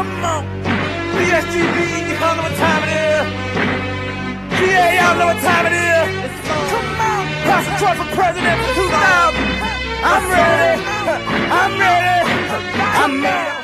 Come on. BSGB, y'all know what time it is. GA, y'all know what time it is. Come on. Pastor Trump for president for 2000. I'm ready. I'm ready. I'm ready.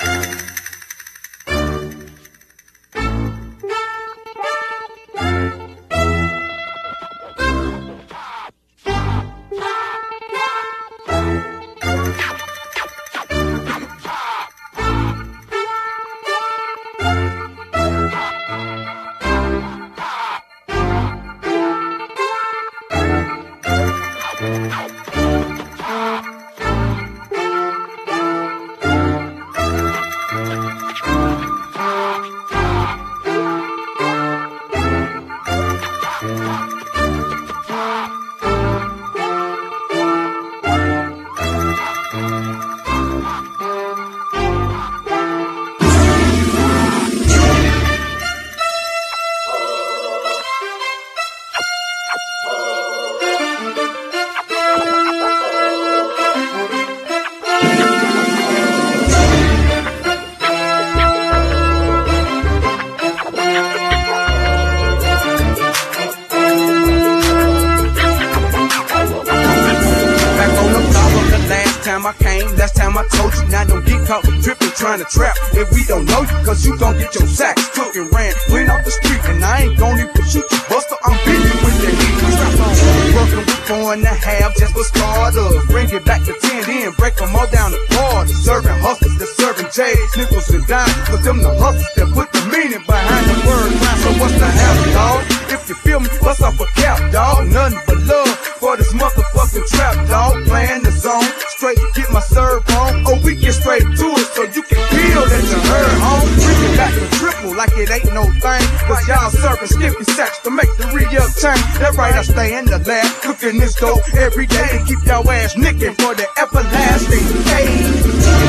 I came, last time I told you, now don't get caught with dripping trying to trap. If we don't know you, cause you gon' get your sacks took and ran clean off the street. And I ain't gon' even shoot you, buster, I'm beating with the heat. Strap on, working with 4.5 just for starters. Bring it back to 10, then break them all down to party. Serving hustlers, they're serving J's, nickels and dimes. Cause them the hustlers that put the meaning behind the word. So what's the hell, dawg? If you feel me, bust off a cap, dawg. Nothing but love for this motherfucking trap, dawg. Playing the zone, straight get my serve on. Oh, we get straight to it so you can feel that you heard, home. Bring it back to triple like it ain't no thing. Cause y'all serving skippy sacks to make the re-up change. That right, I stay in the lab, cooking this dope every day and keep y'all ass nicking for the everlasting age.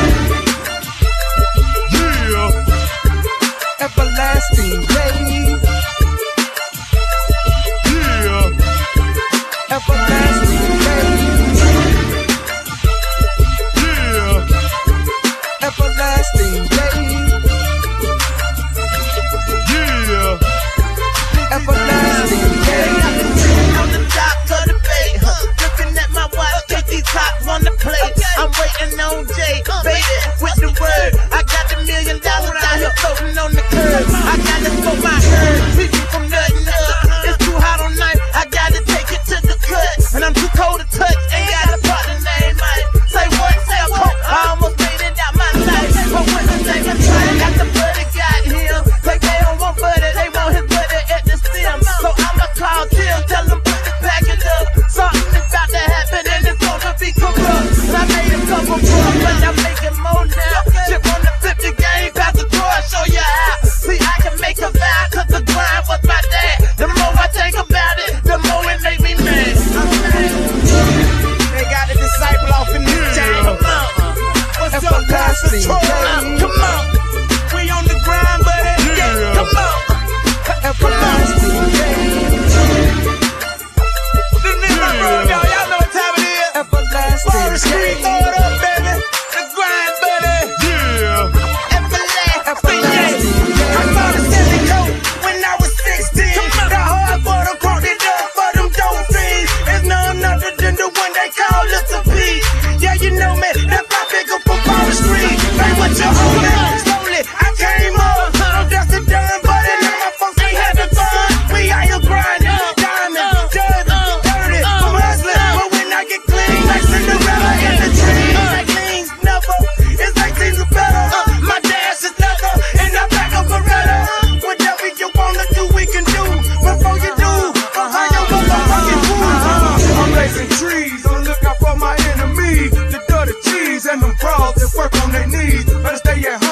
Yeah, everlasting age. Yeah, everlasting age. Everlasting day. Yeah. Everlasting day. On the top of the bay, looking at my watch, get these tops on the plate. I'm waiting on Jay, baby, with the word. I got $1 million out here floating on the curb. I got to smoke my herd, keep you from nutting up. It's too hot on night, I gotta take it to the cut. And I'm too cold to touch, ain't got a partner named Mike. Say what, say a coke, I almost made it out my life. But when the day was right, got the buddy got him. Like they don't want buddy, they want his buddy at the stem. So I'ma call Tim, tell him put it back it up. Something is about to happen and it's gonna be corrupt. And I made a couple more, but I'm making more now. Chip on the 50 game, pass the door, show you how. See, I can make a vow, cause the grind was my dad. The more I think about it, the more it make me mad. They got a disciple off in this town. What's up, Pastor Troy? Come on, we on the grind, buddy. Yeah, come on. Everlasting day. This is my road, y'all know what time it is. Everlasting Street, throw it up, baby. The grind, buddy. Yeah. Everlasting day. I bought a Sally coat when I was 16. The hard water caught it up for them dope fiends. It's none other than the one they call Little P. Yeah, you know me. That's my big up on Ball Street. Hey, what you own it? Slowly, I came up. I'm just a dime, but now my folks ain't having fun. We out here grinding, diamond, dirty, I'm hustling. But when I get clean, like Cinderella in the tree, like things never, it's like things are better. My dash is leather, and I back up Beretta. Whatever you wanna do, we can do. Before you do, behind your motherfucking crew. I'm raising trees, on the lookout for my enemies. The dirty cheese and them frauds that work on their knees. Better stay at home.